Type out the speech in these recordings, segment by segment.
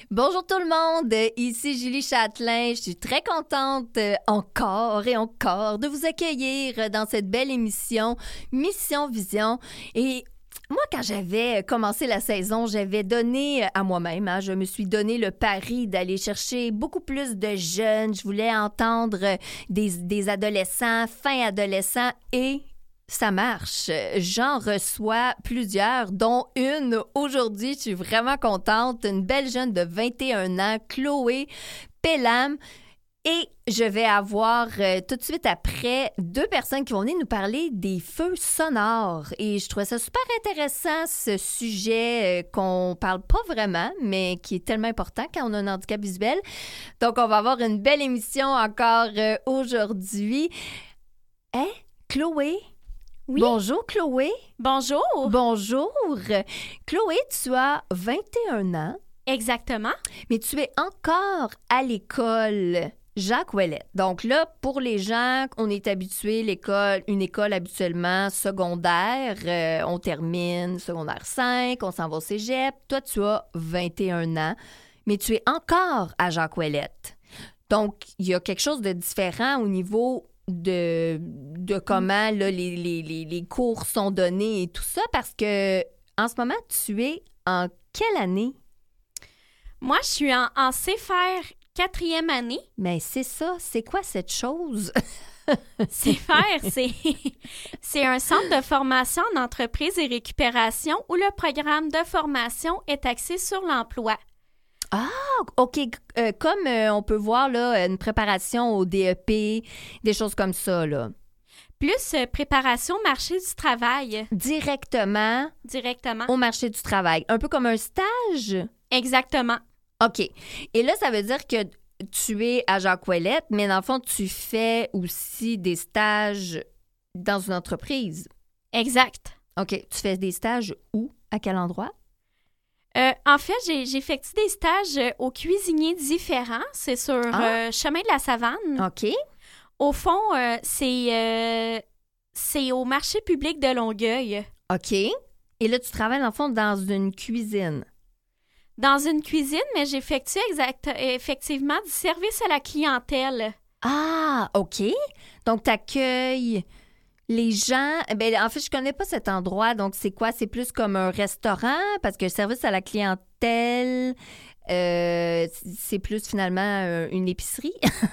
Bonjour tout le monde, ici Julie Châtelain. Je suis très contente encore et encore de vous accueillir dans cette belle émission Mission Vision. Et moi, quand j'avais commencé la saison, j'avais donné à moi-même, je me suis donné le pari d'aller chercher beaucoup plus de jeunes. Je voulais entendre des adolescents, fin adolescents et... ça marche. J'en reçois plusieurs, dont une aujourd'hui. Je suis vraiment contente. Une belle jeune de 21 ans, Chloé Pelham. Et je vais avoir tout de suite après 2 personnes qui vont venir nous parler des feux sonores. Et je trouvais ça super intéressant, ce sujet qu'on parle pas vraiment, mais qui est tellement important quand on a un handicap visuel. Donc, on va avoir une belle émission encore aujourd'hui. Hein, Chloé? Oui. Bonjour, Chloé. Bonjour. Bonjour. Chloé, tu as 21 ans. Exactement. Mais tu es encore à l'école Jacques Ouellette. Donc là, pour les gens, on est habitué, une école habituellement secondaire. On termine secondaire 5, on s'en va au cégep. Toi, tu as 21 ans, mais tu es encore à Jacques Ouellette. Donc, il y a quelque chose de différent au niveau de comment là, les cours sont donnés et tout ça, parce que en ce moment, tu es en quelle année? Moi, je suis en CFR 4e année. Mais c'est ça. C'est quoi cette chose? CFR, c'est un centre de formation en entreprise et récupération où le programme de formation est axé sur l'emploi. Ah, OK. Comme on peut voir, là, une préparation au DEP, des choses comme ça, là. Plus préparation au marché du travail. Directement au marché du travail. Un peu comme un stage? Exactement. OK. Et là, ça veut dire que tu es à Jacques Ouellette, mais dans le fond, tu fais aussi des stages dans une entreprise. Exact. OK. Tu fais des stages où? À quel endroit? En fait, j'effectue des stages aux cuisiniers différents. C'est sur Chemin de la Savane. OK. Au fond, c'est au marché public de Longueuil. OK. Et là, tu travailles, dans le fond, dans une cuisine. Dans une cuisine, mais j'effectue effectivement du service à la clientèle. Ah, OK. Donc, tu accueilles les gens. Ben, en fait, je connais pas cet endroit. Donc, c'est quoi? C'est plus comme un restaurant? Parce que le service à la clientèle, c'est plus finalement une épicerie.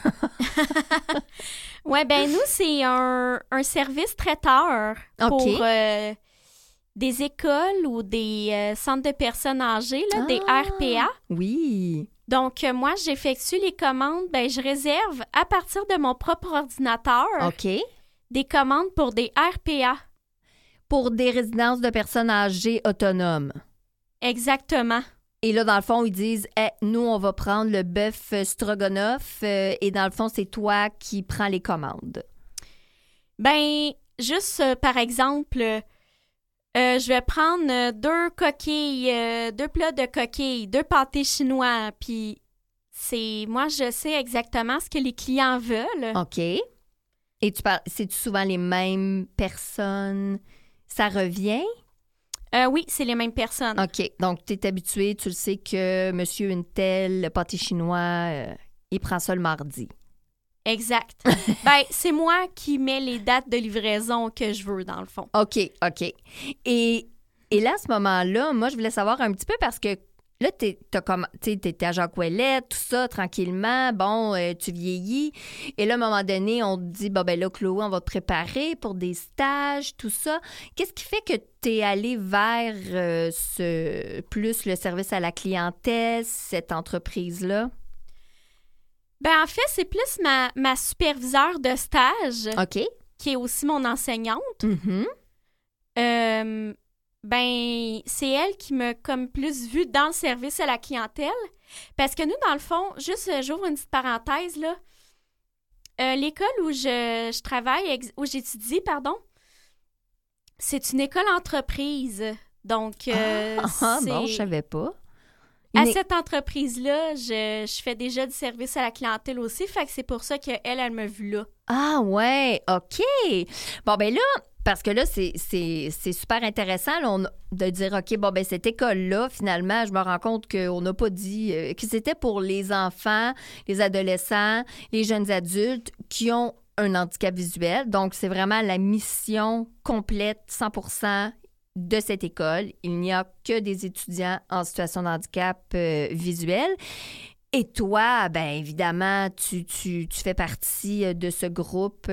Oui, ben nous, c'est un service traiteur pour des écoles ou des centres de personnes âgées, là, des RPA. Oui. Donc, moi, j'effectue les commandes. Ben, je réserve à partir de mon propre ordinateur des commandes pour des RPA. Pour des résidences de personnes âgées autonomes. Exactement. Et là, dans le fond, ils disent nous, on va prendre le bœuf stroganoff et dans le fond, c'est toi qui prends les commandes. Ben, juste par exemple, je vais prendre 2 coquilles, 2 plats de coquilles, 2 pâtés chinois, puis moi, je sais exactement ce que les clients veulent. OK. Et c'est-tu souvent les mêmes personnes? Ça revient? Oui, c'est les mêmes personnes. OK. Donc, tu es habitué, tu le sais que monsieur une telle, le pâté chinois, il prend ça le mardi. Exact. Ben, c'est moi qui mets les dates de livraison que je veux, dans le fond. OK. Et là, à ce moment-là, moi, je voulais savoir un petit peu parce que là, t'étais à Jacques Ouellette, tout ça, tranquillement. Bon, tu vieillis. Et là, à un moment donné, on te dit, ben là, Chloé, on va te préparer pour des stages, tout ça. Qu'est-ce qui fait que tu es allée vers plus le service à la clientèle, cette entreprise-là? Ben, en fait, c'est plus ma superviseure de stage. OK. Qui est aussi mon enseignante. Mm-hmm. Ben, c'est elle qui m'a comme plus vue dans le service à la clientèle. Parce que nous, dans le fond, juste j'ouvre une petite parenthèse, là. L'école où je travaille, où j'étudie, c'est une école entreprise. Donc, bon, je savais pas. À cette entreprise-là, je fais déjà du service à la clientèle aussi. Fait que c'est pour ça qu'elle m'a vue là. Ah ouais, OK. Bon, ben là, Parce que là, c'est super intéressant là, de dire, OK, bon, ben cette école-là, finalement, je me rends compte qu'on n'a pas dit que c'était pour les enfants, les adolescents, les jeunes adultes qui ont un handicap visuel. Donc, c'est vraiment la mission complète, 100% de cette école. Il n'y a que des étudiants en situation de handicap visuel. Et toi, bien évidemment, tu fais partie de ce groupe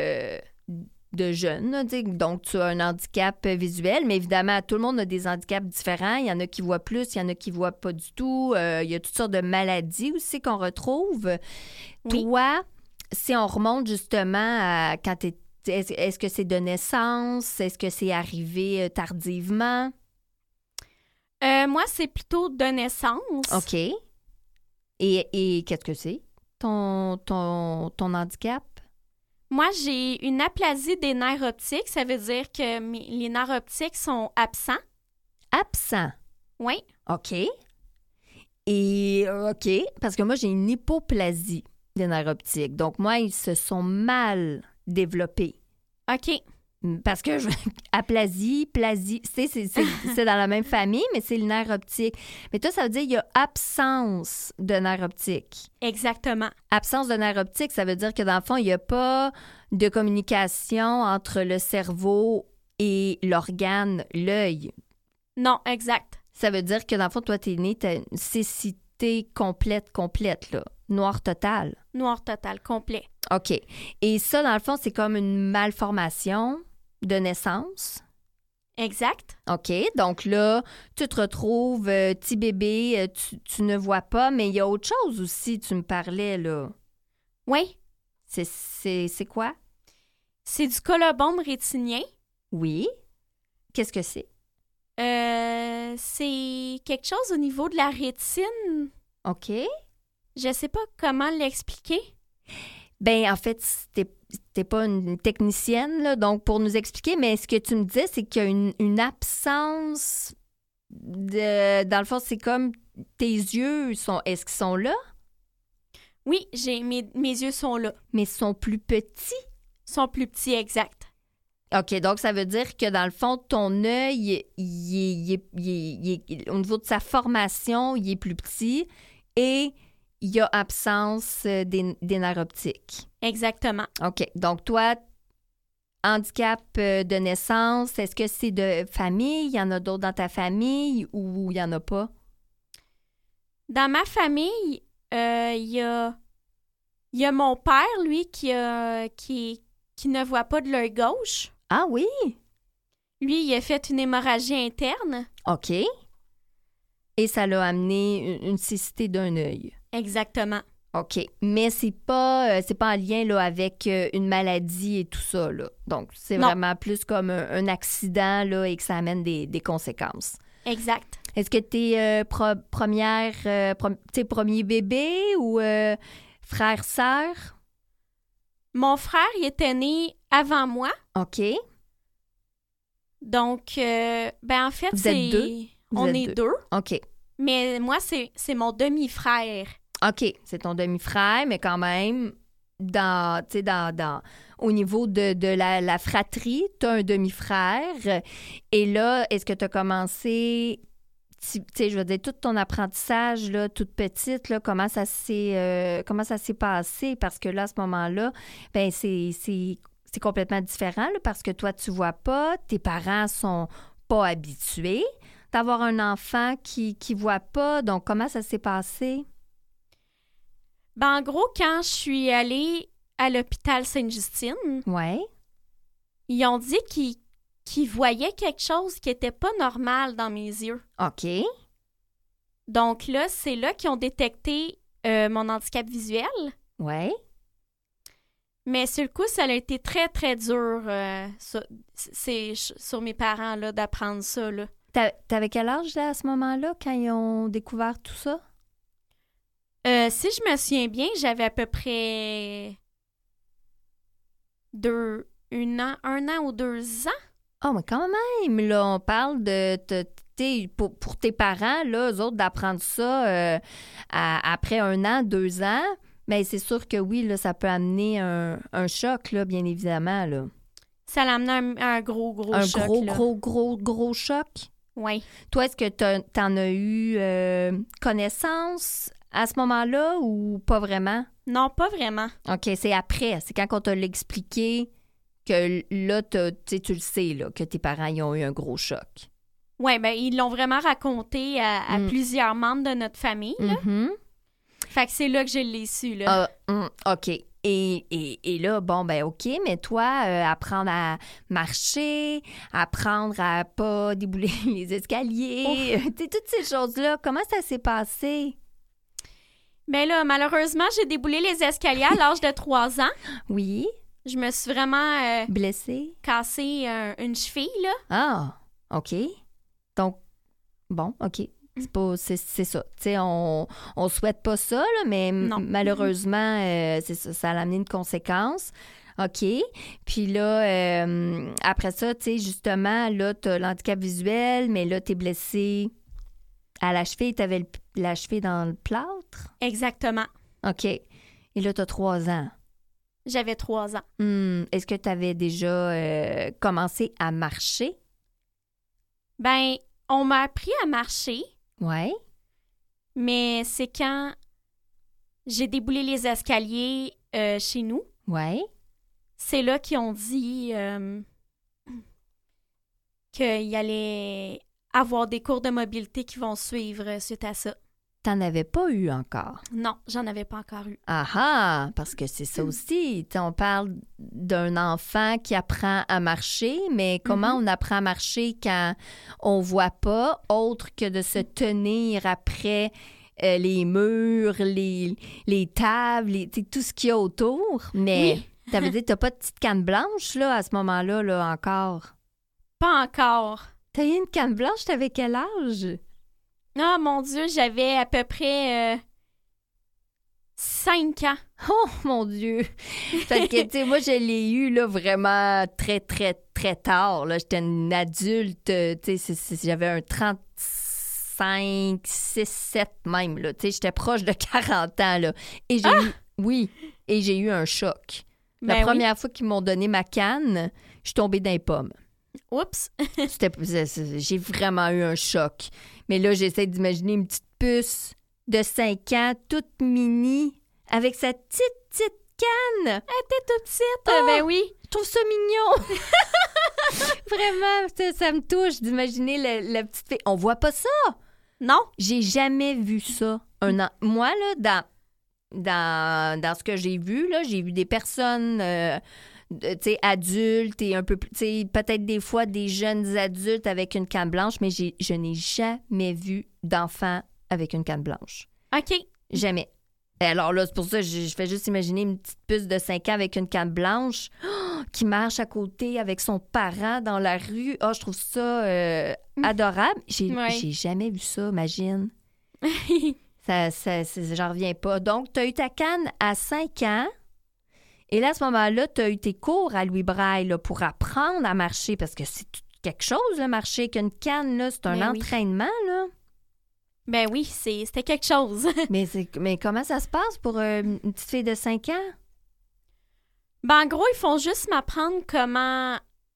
de jeunes. Là, donc, tu as un handicap visuel, mais évidemment, tout le monde a des handicaps différents. Il y en a qui voient plus, il y en a qui voient pas du tout. Il y a toutes sortes de maladies aussi qu'on retrouve. Oui. Toi, si on remonte justement à quand tu est-ce que c'est de naissance? Est-ce que c'est arrivé tardivement? Moi, c'est plutôt de naissance. OK. Et qu'est-ce que c'est, ton handicap? Moi, j'ai une aplasie des nerfs optiques. Ça veut dire que les nerfs optiques sont absents. Absents? Oui. OK. Et OK, parce que moi, j'ai une hypoplasie des nerfs optiques. Donc, moi, ils se sont mal développés. OK. Parce que aplasie, plasie, c'est dans la même famille, mais c'est le nerf optique. Mais toi, ça veut dire qu'il y a absence de nerf optique. Exactement. Absence de nerf optique, ça veut dire que dans le fond, il n'y a pas de communication entre le cerveau et l'organe, l'œil. Non, exact. Ça veut dire que dans le fond, toi, t'es né, t'as une cécité complète, là. Noir total. Noir total, complet. OK. Et ça, dans le fond, c'est comme une malformation de naissance. Exact. OK. Donc là, tu te retrouves petit bébé, tu ne vois pas, mais il y a autre chose aussi, tu me parlais, là. Oui. C'est quoi? C'est du colobombe rétinien. Oui. Qu'est-ce que c'est? C'est quelque chose au niveau de la rétine. OK. Je sais pas comment l'expliquer. Ben en fait, t'es pas une technicienne, là, donc pour nous expliquer, mais ce que tu me disais, c'est qu'il y a une absence de... Dans le fond, c'est comme tes yeux, est-ce qu'ils sont là? Oui, mes yeux sont là. Mais ils sont plus petits? Ils sont plus petits, exact. OK, donc ça veut dire que dans le fond, ton œil, au niveau de sa formation, il est plus petit et il y a absence des nerfs optiques. Exactement. OK, donc toi, handicap de naissance, est-ce que c'est de famille? Il y en a d'autres dans ta famille ou il n'y en a pas? Dans ma famille, il y a mon père, lui, qui ne voit pas de l'œil gauche. Ah oui? Lui, il a fait une hémorragie interne. OK. Et ça l'a amené une cécité d'un œil. Exactement. OK. Mais c'est pas en lien là, avec une maladie et tout ça, là. Donc, c'est vraiment plus comme un accident là, et que ça amène des conséquences. Exact. Est-ce que tu es premier bébé ou frère-sœur? Mon frère, il était né avant moi. OK. Donc, en fait, Vous êtes deux? On est deux. OK. Mais moi, c'est mon demi-frère. OK. C'est ton demi-frère, mais quand même, au niveau de la fratrie, tu as un demi-frère. Et là, est-ce que tu as commencé... Tu sais, je veux dire, tout ton apprentissage, là, toute petite, là, comment ça s'est passé? Parce que là, à ce moment-là, ben c'est complètement différent, là, parce que toi, tu vois pas, tes parents sont pas habitués d'avoir un enfant qui voit pas. Donc, comment ça s'est passé? Ben, en gros, quand je suis allée à l'hôpital Sainte-Justine, ouais. Ils ont dit qu'ils voyaient quelque chose qui était pas normal dans mes yeux. OK. Donc là, c'est là qu'ils ont détecté mon handicap visuel. Ouais. Mais sur le coup, ça a été très, très dur sur mes parents là, d'apprendre ça. Là. T'avais quel âge là, à ce moment-là, quand ils ont découvert tout ça? Si je me souviens bien, j'avais à peu près un an ou 2 ans. Oh, mais quand même, là, on parle de... pour tes parents, là, eux autres, d'apprendre ça après 1 an, 2 ans, mais c'est sûr que oui, là, ça peut amener un choc, là, bien évidemment, là. Ça l'a amené un gros Un choc, gros, là. gros choc? Oui. Toi, est-ce que t'en as eu connaissance à ce moment-là ou pas vraiment? Non, pas vraiment. OK, c'est après. C'est quand on t'a l'expliqué que là, tu le sais, là, que tes parents ils ont eu un gros choc. Oui, ben ils l'ont vraiment raconté à plusieurs membres de notre famille, là. Mhm. Fait que c'est là que je l'ai su, là. OK. Et là, bon, ben OK, mais toi, apprendre à marcher, apprendre à pas débouler les escaliers, tu sais, toutes ces choses-là, comment ça s'est passé? Ben là, malheureusement, j'ai déboulé les escaliers à l'âge de 3 ans. Oui, Je me suis vraiment blessé? cassé une cheville, là. Ah, OK. Donc, bon, OK. C'est ça. Tu sais, on souhaite pas ça, là, mais Non. malheureusement, c'est ça, ça a amené une conséquence. OK. Puis là, après ça, tu sais, justement, là, t'as l'handicap visuel, mais là, t'es blessé à la cheville. T'avais la cheville dans le plâtre? Exactement. OK. Et là, t'as 3 ans. J'avais 3 ans. Est-ce que t'avais déjà commencé à marcher? Ben, on m'a appris à marcher, Ouais. mais c'est quand j'ai déboulé les escaliers chez nous. Ouais. C'est là qu'ils ont dit qu'il allait avoir des cours de mobilité qui vont suivre suite à ça. T'en avais pas eu encore. Non, j'en avais pas encore eu. Ah ah! Parce que c'est ça aussi. T'sais, on parle d'un enfant qui apprend à marcher, mais comment on apprend à marcher quand on voit pas, autre que de se tenir après les murs, les tables, tout ce qu'il y a autour. Mais ça veut dire que t'as pas de petite canne blanche là, à ce moment-là là, encore? Pas encore. T'as eu une canne blanche, t'avais quel âge? Ah, mon Dieu, j'avais à peu près 5 ans. Oh, mon Dieu! Fait que, tu sais, moi, je l'ai eu, là, vraiment très, très, très tard, là. J'étais une adulte, tu sais, j'avais un 35, 6, 7 même, là. Tu sais, j'étais proche de 40 ans, là. Et j'ai eu... Oui, et j'ai eu un choc. La première fois qu'ils m'ont donné ma canne, je suis tombée dans les pommes. Oups! J'ai vraiment eu un choc. Mais là, j'essaie d'imaginer une petite puce de 5 ans, toute mini, avec sa petite canne. Elle était toute petite. Oh! Ben oui. Je trouve ça mignon. Vraiment, ça me touche d'imaginer la petite fille. On voit pas ça. Non. J'ai jamais vu ça. Moi, là, dans ce que j'ai vu, là, j'ai vu des personnes... adultes et un peu plus, peut-être des fois des jeunes adultes avec une canne blanche, mais je n'ai jamais vu d'enfant avec une canne blanche. OK. Jamais. Et alors là, c'est pour ça que je fais juste imaginer une petite puce de 5 ans avec une canne blanche qui marche à côté avec son parent dans la rue. Je trouve ça adorable. J'ai jamais vu ça, imagine. J'en reviens pas. Donc, tu as eu ta canne à 5 ans. Et là, à ce moment-là, tu as eu tes cours à Louis Braille là, pour apprendre à marcher, parce que c'est quelque chose, là, marcher avec une canne, là, c'est un entraînement. Là. Ben oui, c'était quelque chose. mais comment ça se passe pour une petite fille de 5 ans? Ben en gros, ils font juste m'apprendre comment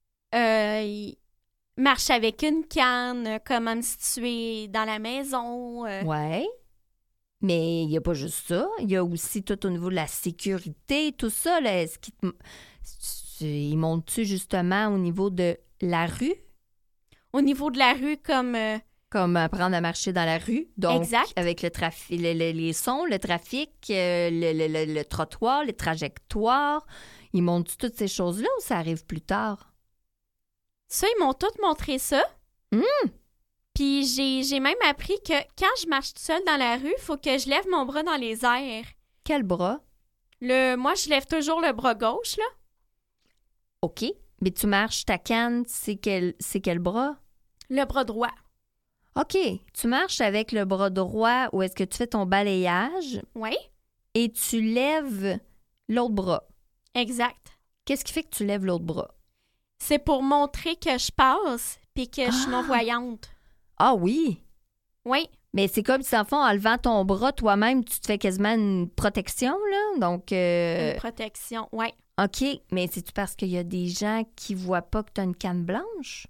marcher avec une canne, comment me situer dans la maison. Ouais. Mais il n'y a pas juste ça. Il y a aussi tout au niveau de la sécurité, tout ça. Là. Est-ce qu'ils montent-tu justement au niveau de la rue? Au niveau de la rue, comme... Comme apprendre à marcher dans la rue. Donc, exact. Avec le trafic, les sons, le trafic, le trottoir, les trajectoires. Ils montent toutes ces choses-là ou ça arrive plus tard? Ça, ils m'ont tout montré ça. Puis j'ai même appris que quand je marche toute seule dans la rue, il faut que je lève mon bras dans les airs. Quel bras? Moi, je lève toujours le bras gauche, là. OK. Mais tu marches, ta canne, c'est quel bras? Le bras droit. OK. Tu marches avec le bras droit ou est-ce que tu fais ton balayage? Oui. Et tu lèves l'autre bras. Exact. Qu'est-ce qui fait que tu lèves l'autre bras? C'est pour montrer que je passe puis que je suis non-voyante. Ah oui? Oui. Mais c'est comme si, en fond, en levant ton bras, toi-même, tu te fais quasiment une protection, là. Donc. Une protection, oui. OK, mais c'est-tu parce qu'il y a des gens qui voient pas que tu as une canne blanche?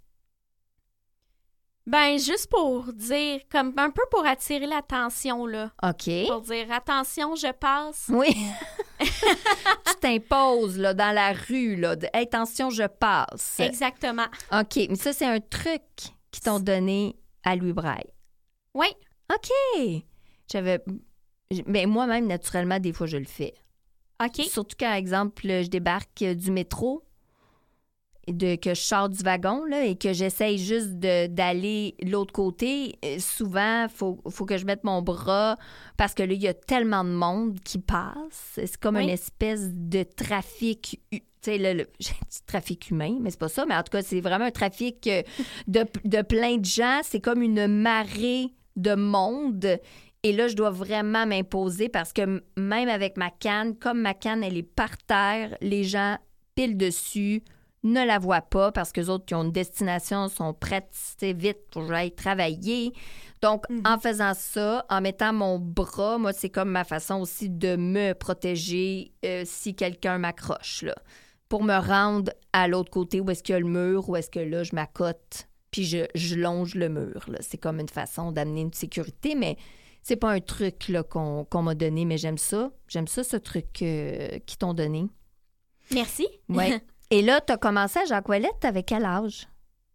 Ben, juste pour dire, comme un peu pour attirer l'attention, là. OK. Pour dire, attention, je passe. Oui. Tu t'imposes, là, dans la rue, là. Hey, attention, je passe. Exactement. OK, mais ça, c'est un truc qu'ils t'ont donné à Louis Braille. Oui. OK. Mais moi-même, naturellement, des fois, je le fais. OK. Surtout quand, par exemple, je débarque du métro que je sors du wagon là, et que j'essaye juste d'aller de l'autre côté. Souvent, faut que je mette mon bras parce que là, il y a tellement de monde qui passe. C'est comme une espèce de trafic... Tu sais, j'ai dit trafic humain, mais c'est pas ça. Mais en tout cas, c'est vraiment un trafic de plein de gens. C'est comme une marée de monde. Et là, je dois vraiment m'imposer parce que même avec ma canne, comme ma canne, elle est par terre, les gens pilent dessus, ne la voient pas parce qu'eux autres qui ont une destination sont prêts vite pour que j'aille travailler. Donc, en faisant ça, en mettant mon bras, moi, c'est comme ma façon aussi de me protéger si quelqu'un m'accroche, là, pour me rendre à l'autre côté où est-ce qu'il y a le mur, où est-ce que là, je m'accote, puis je longe le mur. Là. C'est comme une façon d'amener une sécurité, mais c'est pas un truc là, qu'on m'a donné, mais j'aime ça. J'aime ça, ce truc qu'ils t'ont donné. Merci. Oui. Et là, tu as commencé à Jacques Ouellette avec quel âge?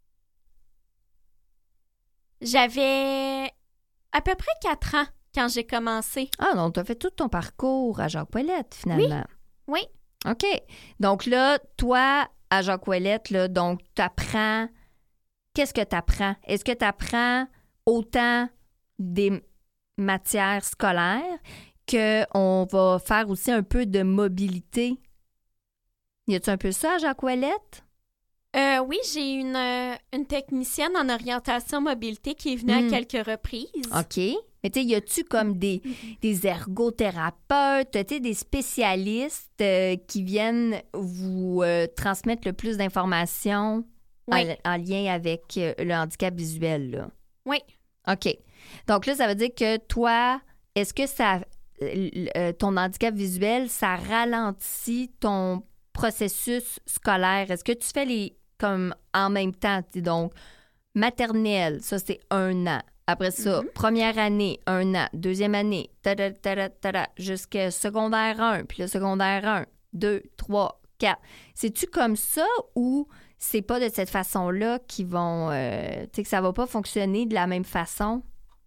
J'avais à peu près 4 ans quand j'ai commencé. Ah, donc tu as fait tout ton parcours à Jacques Ouellette, finalement. Oui. OK. Donc là, toi, à Jacques Ouellette, là, donc tu apprends... Qu'est-ce que tu apprends? Est-ce que tu apprends autant des matières scolaires qu'on va faire aussi un peu de mobilité? Y a-tu un peu ça à Jacques Ouellette? Oui, j'ai une technicienne en orientation mobilité qui est venue à quelques reprises. OK. Mais tu sais, y a-tu comme des ergothérapeutes, tu sais, des spécialistes qui viennent vous transmettre le plus d'informations en lien avec le handicap visuel, là? Oui. OK. Donc là, ça veut dire que toi, est-ce que ton handicap visuel, ça ralentit ton processus scolaire? Est-ce que tu fais comme en même temps? Donc, maternelle, ça, c'est 1 an. Après ça, première année, 1 an. Deuxième année, jusqu'à secondaire 1. Puis le secondaire 1, 2, 3, 4. C'est-tu comme ça ou c'est pas de cette façon-là qu'ils vont... tu sais, que ça va pas fonctionner de la même façon?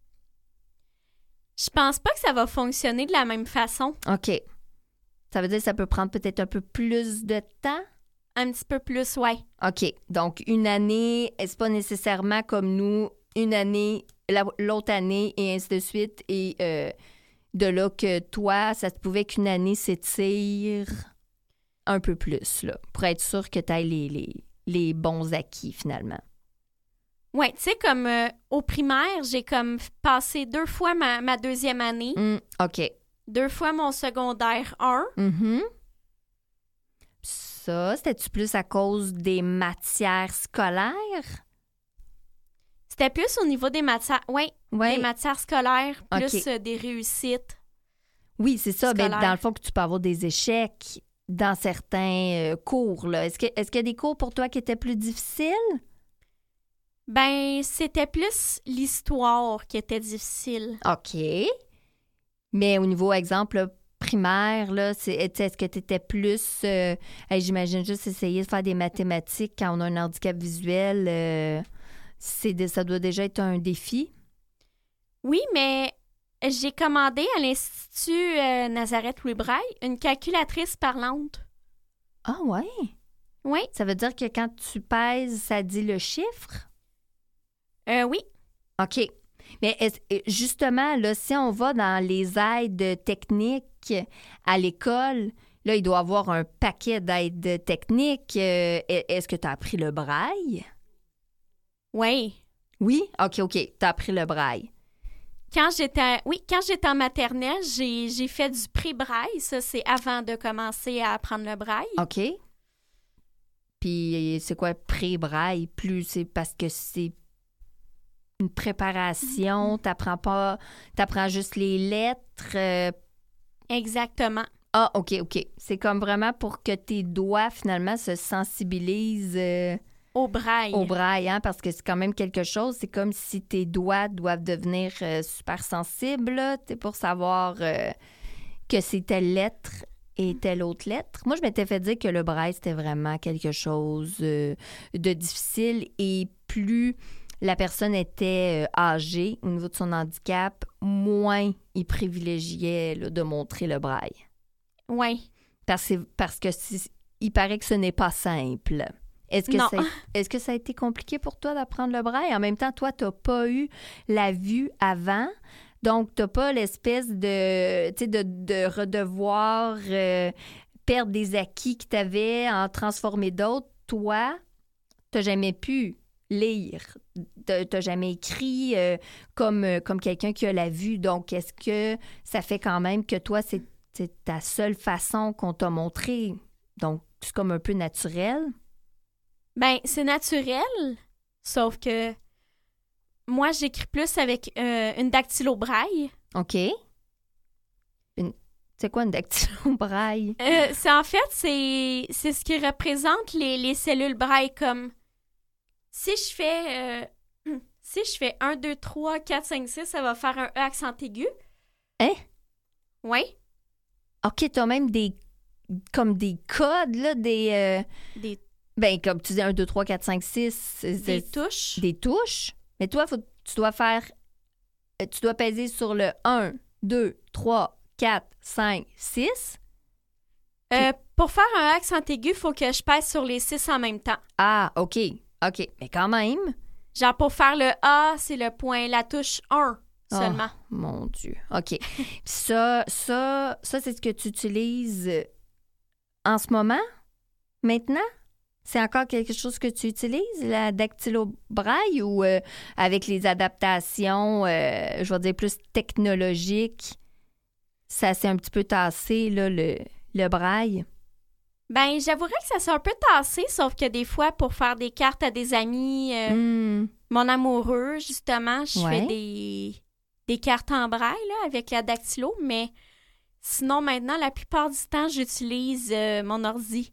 Je pense pas que ça va fonctionner de la même façon. OK. Ça veut dire que ça peut prendre peut-être un peu plus de temps? Un petit peu plus, ouais. OK. Donc, 1 année, c'est pas nécessairement comme nous, 1 année, l'autre année, et ainsi de suite. Et de là que toi, ça se pouvait qu'1 année s'étire un peu plus, là, pour être sûr que tu aies les bons acquis, finalement. Oui, tu sais, comme au primaire, j'ai comme passé 2 fois ma deuxième année. OK. 2 fois mon secondaire 1. Ça, c'était-tu plus à cause des matières scolaires? C'était plus au niveau des matières, des matières scolaires, plus des réussites. Oui, c'est ça. Ben, dans le fond, que tu peux avoir des échecs dans certains cours, là. Est-ce qu'il y a des cours pour toi qui étaient plus difficiles? Ben, c'était plus l'histoire qui était difficile. OK. Mais au niveau, exemple, primaire, là, est-ce que tu étais plus... j'imagine juste essayer de faire des mathématiques quand on a un handicap visuel, ça doit déjà être un défi. Oui, mais j'ai commandé à l'Institut Nazareth-Louis Braille une calculatrice parlante. Ah ouais? Oui. Ça veut dire que quand tu pèses, ça dit le chiffre? Oui. OK. Mais justement, là, si on va dans les aides techniques à l'école, là, il doit y avoir un paquet d'aides techniques. Est-ce que tu as appris le braille? Oui. Oui? OK. Tu as appris le braille. Quand j'étais en maternelle, j'ai fait du pré-braille. Ça, c'est avant de commencer à apprendre le braille. OK. Puis, c'est quoi pré-braille? Plus, c'est parce que c'est une préparation, t'apprends juste les lettres. Exactement. Ah, OK. C'est comme vraiment pour que tes doigts, finalement, se sensibilisent Au braille. au braille, hein, parce que c'est quand même quelque chose. C'est comme si tes doigts doivent devenir super sensibles, là, pour savoir que c'est telle lettre et telle autre lettre. Moi, je m'étais fait dire que le braille, c'était vraiment quelque chose de difficile et plus la personne était âgée au niveau de son handicap, moins il privilégiait là, de montrer le braille. Oui. Parce que il paraît que ce n'est pas simple. Non. Est-ce que ça a été compliqué pour toi d'apprendre le braille? En même temps, toi, tu n'as pas eu la vue avant. Donc, tu n'as pas l'espèce de redevoir perdre des acquis que tu avais, en transformer d'autres. Toi, tu n'as jamais pu lire. Tu n'as jamais écrit comme quelqu'un qui a la vue. Donc, est-ce que ça fait quand même que toi, c'est ta seule façon qu'on t'a montré? Donc, c'est comme un peu naturel. Ben, c'est naturel, sauf que moi, j'écris plus avec une dactylo-braille. OK. C'est quoi une dactylo-braille? C'est ce qui représente les cellules braille, comme si je fais 1, 2, 3, 4, 5, 6, ça va faire un E accent aigu. Hein? Oui. OK, t'as même des codes, là, Des ben, comme tu dis, 1, 2, 3, 4, 5, 6. Des touches. Des touches. Mais toi, tu dois peser sur le 1, 2, 3, 4, 5, 6. Pour faire un accent aigu, il faut que je pèse sur les 6 en même temps. Ah, OK. Mais quand même. Genre, pour faire le A, c'est le point, la touche 1 seulement. Oh, mon Dieu. OK. ça, c'est ce que tu utilises en ce moment? Maintenant? C'est encore quelque chose que tu utilises, la dactylo-braille, ou avec les adaptations, je vais dire plus technologiques, ça s'est un petit peu tassé, là, le braille? Ben, j'avouerais que ça s'est un peu tassé, sauf que des fois, pour faire des cartes à des amis, mon amoureux, justement, je fais des cartes en braille là, avec la dactylo, mais sinon, maintenant, la plupart du temps, j'utilise mon ordi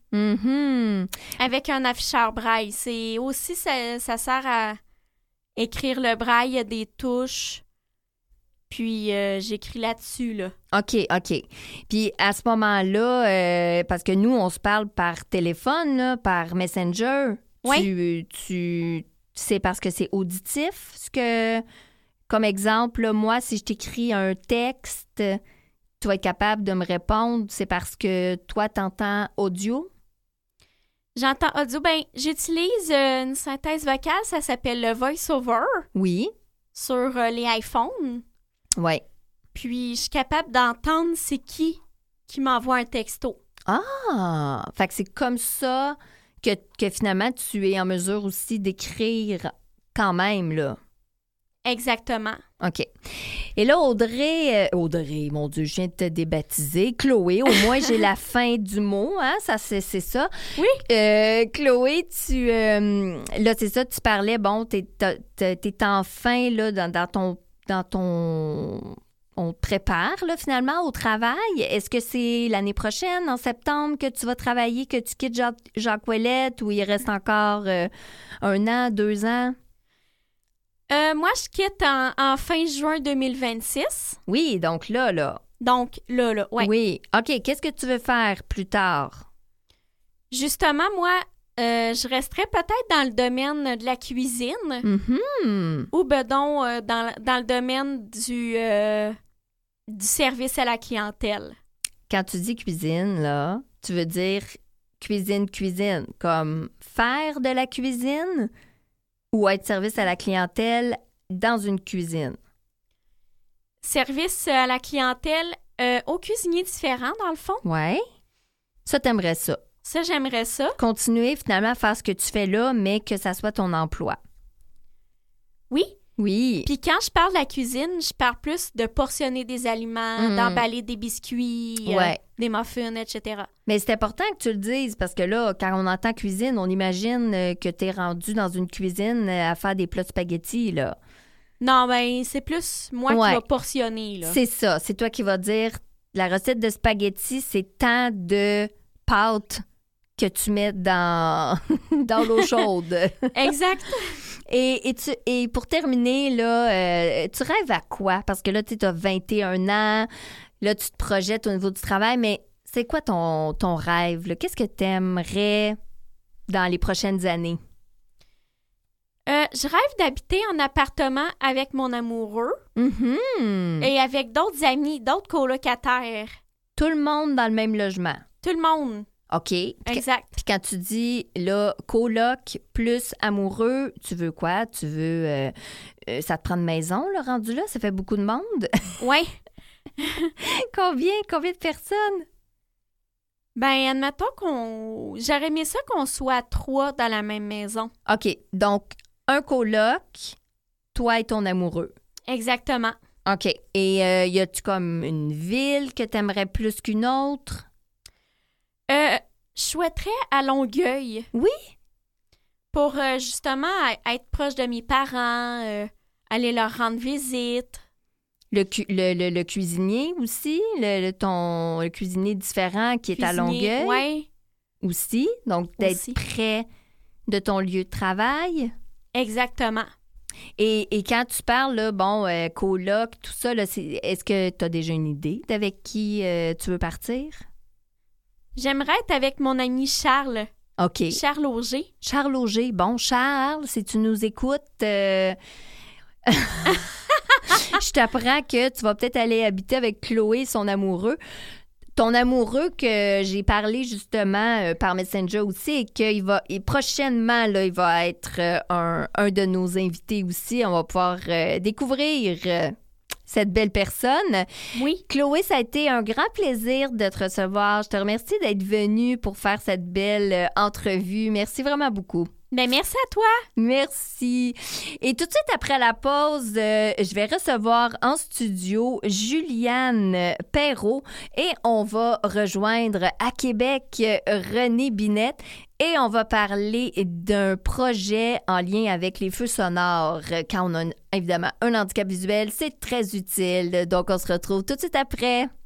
avec un afficheur braille. C'est aussi, ça sert à écrire le braille, il y a des touches, puis j'écris là-dessus, là. OK. Puis à ce moment-là, parce que nous, on se parle par téléphone, là, par Messenger. Oui. C'est parce que c'est auditif. Comme exemple, là, moi, si je t'écris un texte, tu vas être capable de me répondre, c'est parce que toi, t'entends audio? J'entends audio. Ben, j'utilise une synthèse vocale, ça s'appelle le VoiceOver. Oui. Sur les iPhones. Oui. Puis, je suis capable d'entendre c'est qui m'envoie un texto. Ah! Fait que c'est comme ça que finalement, tu es en mesure aussi d'écrire quand même, là. Exactement. OK. Et là, Audrey, mon Dieu, je viens de te débaptiser. Chloé, au moins, j'ai la fin du mot, hein? Ça, c'est ça. Oui. Chloé, là, c'est ça, tu parlais, bon, t'es enfin, là, dans ton... On te prépare, là, finalement, au travail. Est-ce que c'est l'année prochaine, en septembre, que tu vas travailler, que tu quittes Jacques Ouellette, ou il reste encore 1 an, 2 ans? Moi, je quitte en fin juin 2026. Oui, donc là. Donc, là, ouais. Oui. OK, qu'est-ce que tu veux faire plus tard? Justement, moi, je resterais peut-être dans le domaine de la cuisine. Mm-hmm. Ou ben donc dans le domaine du service à la clientèle. Quand tu dis cuisine, là, tu veux dire cuisine, comme faire de la cuisine ou être service à la clientèle dans une cuisine? Service à la clientèle aux cuisiniers différents, dans le fond. Oui. Ça, t'aimerais ça? Ça, j'aimerais ça. Continuer finalement à faire ce que tu fais là, mais que ça soit ton emploi. Oui. Oui. Puis quand je parle de la cuisine, je parle plus de portionner des aliments, d'emballer des biscuits, des muffins, etc. Mais c'est important que tu le dises parce que là, quand on entend cuisine, on imagine que tu es rendu dans une cuisine à faire des plats de spaghettis, là. Non, ben, c'est plus moi qui va portionner, là. C'est ça. C'est toi qui vas dire, la recette de spaghettis, c'est tant de pâtes que tu mets dans, dans l'eau chaude. Exact. Et pour terminer, là, tu rêves à quoi? Parce que là, tu as 21 ans, là, tu te projettes au niveau du travail, mais c'est quoi ton rêve? Là? Qu'est-ce que tu aimerais dans les prochaines années? Je rêve d'habiter en appartement avec mon amoureux et avec d'autres amis, d'autres colocataires. Tout le monde dans le même logement? Tout le monde. OK. Exact. Puis quand tu dis, là, coloc plus amoureux, tu veux quoi? Tu veux... ça te prend une maison, là, rendu là? Ça fait beaucoup de monde? Oui. Combien de personnes? Ben, admettons j'aurais aimé ça qu'on soit 3 dans la même maison. OK. Donc, un coloc, toi et ton amoureux. Exactement. OK. Et y a-tu comme une ville que t'aimerais plus qu'une autre? Je souhaiterais à Longueuil. Oui? Pour justement être proche de mes parents, aller leur rendre visite. Le cuisinier aussi? Le cuisinier différent qui est à Longueuil? Oui. Aussi? Donc, d'être près de ton lieu de travail? Exactement. Et quand tu parles, là, coloc, tout ça, là, est-ce que tu as déjà une idée d'avec qui tu veux partir? J'aimerais être avec mon ami Charles. OK. Charles Auger. Charles Auger. Bon, Charles, si tu nous écoutes, je t'apprends que tu vas peut-être aller habiter avec Chloé, son amoureux. Ton amoureux que j'ai parlé justement par Messenger aussi et qu'il va prochainement, là, il va être un de nos invités aussi. On va pouvoir découvrir cette belle personne. Oui. Chloé, ça a été un grand plaisir de te recevoir. Je te remercie d'être venue pour faire cette belle entrevue. Merci vraiment beaucoup. Ben, merci à toi. Merci. Et tout de suite après la pause, je vais recevoir en studio Juliane Perrault et on va rejoindre à Québec René Binette et on va parler d'un projet en lien avec les feux sonores. Quand on a évidemment un handicap visuel, c'est très utile. Donc, on se retrouve tout de suite après.